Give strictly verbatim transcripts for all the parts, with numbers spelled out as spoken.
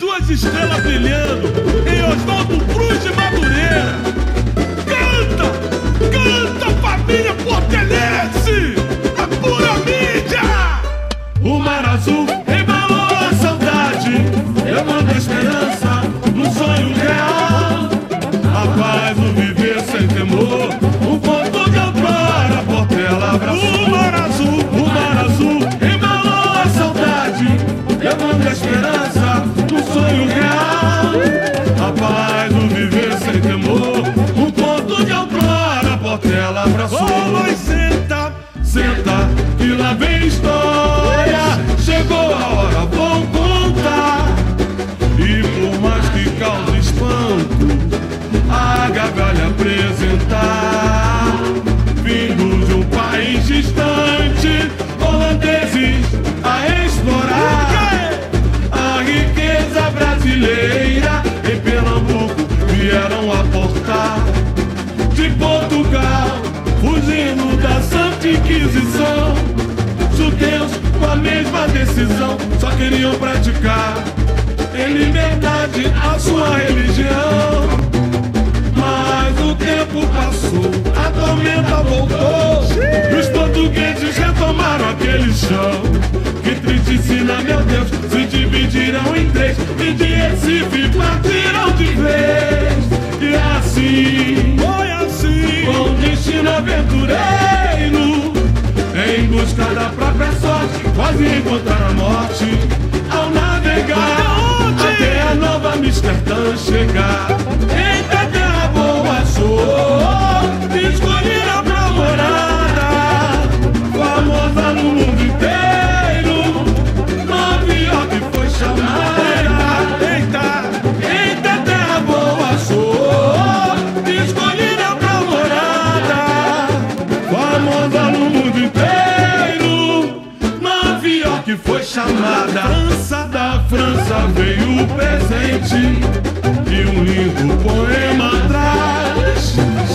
duas estrelas brilhando em Oswaldo Cruz de Madureira. Canta, canta, família portelense, a pura mídia. O mar azul embalou a saudade, levando a esperança num sonho real. A paz, o viver sem temor, um ponto de outrora, Portela abraçou. O mar azul, o mar azul embalou a saudade, levando a esperança num sonho real. A paz, o viver sem temor, um ponto de outrora, Portela abraçou. Oh, mas senta, senta, que lá vem história. Chegou a hora, vou contar. E por mais que cause espanto, a Gagalha apresentar, vindo de um país distante, holandeses a explorar a riqueza brasileira. Em Pernambuco vieram aportar, de Portugal, fugindo da Santa Inquisição. Judeus com a mesma decisão, só queriam praticar em liberdade a sua religião. Mas o tempo passou, a tormenta voltou, e os portugueses retomaram aquele chão. Que triste cena, meu Deus, se dividiram em três, e de Recife partiram de vez. E assim, foi assim, com destino aventureiro, em busca da própria sorte, quase encontrar a morte. Ao navegar até a nova Amsterdã chegar, eita terra boa sou, escolhida pra morada, famosa no mundo inteiro, Nova York foi chamada. Eita, eita terra boa sou, escolhida pra morada, famosa no mundo inteiro, Nova York foi chamada. França, da França veio o presente e um lindo poema atrás,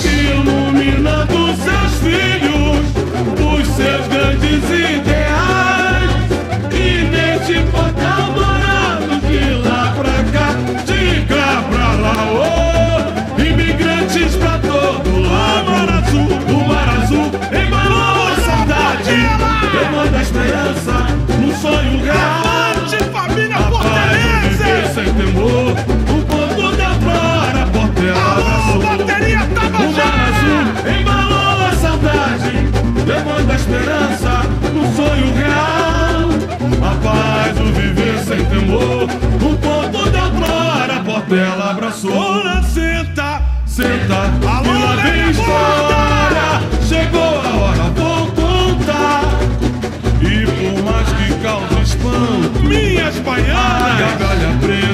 iluminando seus filhos, os seus grandes ideais. E neste portal dourado, de lá pra cá, de cá pra lá, oh, imigrantes pra todo lado. O mar azul, o mar azul embalou a saudade, levando a esperança num sonho real. Família portelense, sem temor, o povo da flora, Portela abraçou. O mar azul embalou a saudade, levando a esperança num sonho real. A paz, o viver sem temor, o povo da flora, Portela abraçou. Ora, senta, senta, que lá vem história. Chegou a hora, vou contar. E por mais que cause espanto, minhas baianas, a Gagalha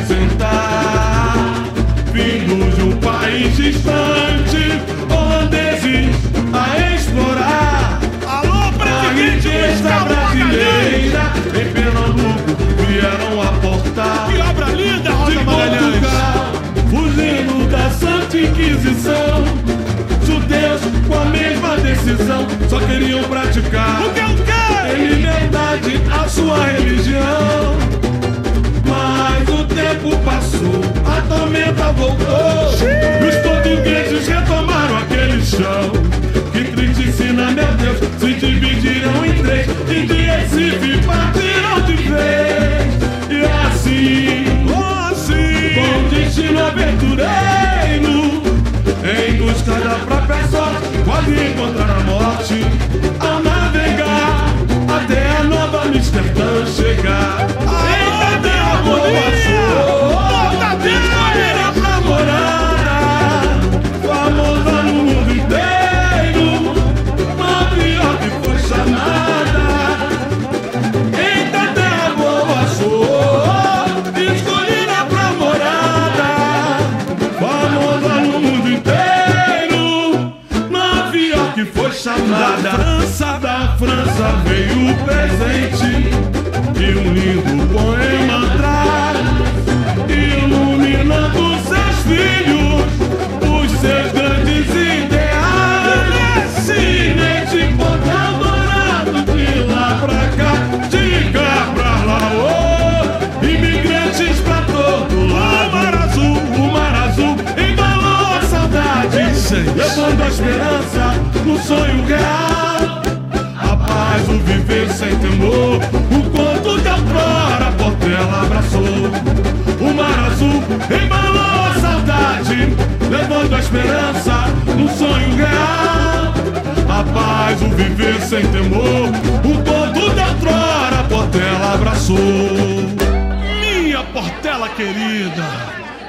apresentar, vindo de um país distante, holandeses a explorar. Alô, presidente do estado brasileira, em Pernambuco vieram aportar. Que obra linda, Rosa Magalhães, fugindo da Santa Inquisição. Judeus com a mesma decisão, só queriam praticar o que eu quero, em liberdade a sua religião. Mas o tempo passou, a tormenta voltou, e os portugueses retomaram aquele chão. Que triste cena, meu Deus, se dividiram em três, e de Recife partiram de vez. E assim, oh, assim, com destino aventureiro, em busca da própria sorte, quase encontrar a morte. Ao navegar até a nova Amsterdã chegar, eita terra boa sou, escolhida pra morada, famosa no mundo inteiro, Nova York foi chamada. Eita terra boa sou, escolhida pra morada, famosa no mundo inteiro, Nova York foi chamada. França, da real. A paz, o viver sem temor, o conto de outrora a Portela abraçou. O mar azul embalou a saudade, levando a esperança num sonho real. A paz, o viver sem temor, o conto de outrora a Portela abraçou. Minha Portela querida,